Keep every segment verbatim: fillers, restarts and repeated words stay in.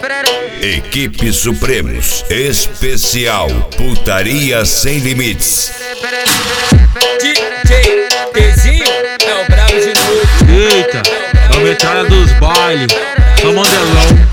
Equipe Supremos, especial Putaria Sem Limites. D J Tzinho é o brabo de novo. Eita, é o metralha dos bailes, só mandelão.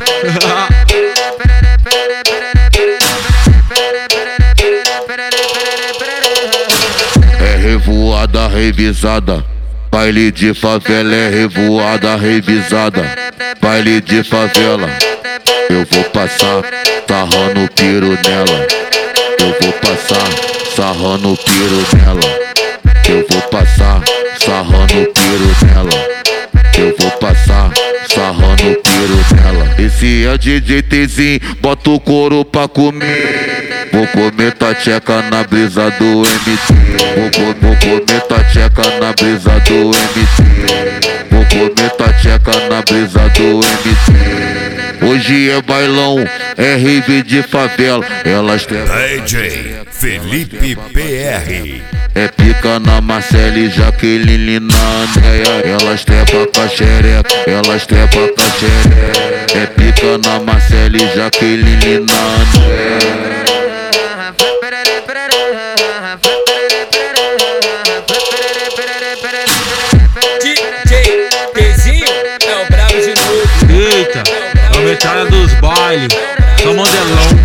É revoada, revisada. Baile de favela é revoada, revisada. Baile de favela, eu vou passar sarrando piro nela. Eu vou passar sarrando piro nela. Eu vou passar sarrando piro nela. Eu vou passar sarrando piro nela. Esse é o D J Tzinho, bota o couro pra comer. Vou comer tua tcheca na brisa do M T. Vou, vou comer tua tcheca na brisa do M T. Vou comer tua tcheca na brisa do M T. Hoje é bailão, é rave de favela. Elas têm D J Felipe P R. É pica na Marcele, Jaqueline na Andréia. Elas trepa com a xereca, elas trepa com a xereca. É pica na Marcele, Jaqueline na Andréia. D J Tzinho é o brabo de novo. Eita, é o metralha dos bailes, só mandelão.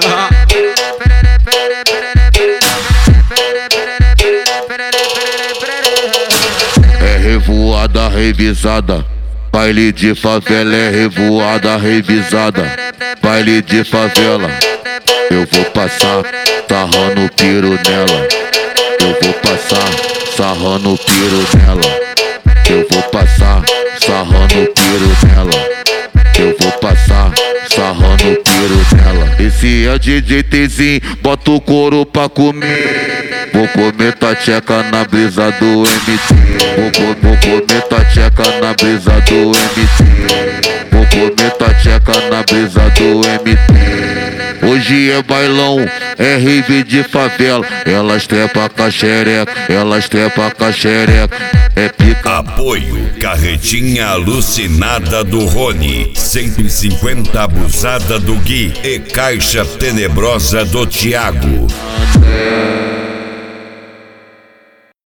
É revoada, revisada. Baile de favela é revoada, revisada. Baile de favela, eu vou passar sarrando piro nela. Eu vou passar sarrando piro nela. Eu vou passar sarrando piro nela. Eu vou passar sarrando piro nela. Esse é o D J Tzinho, bota o couro pra comer. Vou comer tua tcheca na brisa do M T. Vou, vou comer tua tcheca na brisa do M T. Vou comer tua tcheca na brisa do M T. Hoje é bailão, é rave de favela. Elas trepa com a xereca, elas trepa com a xereca. É pica. Apoio Carretinha Alucinada do Rony, cento e cinquenta Abusada do Gui e Caixa Tenebrosa do Thiago. É.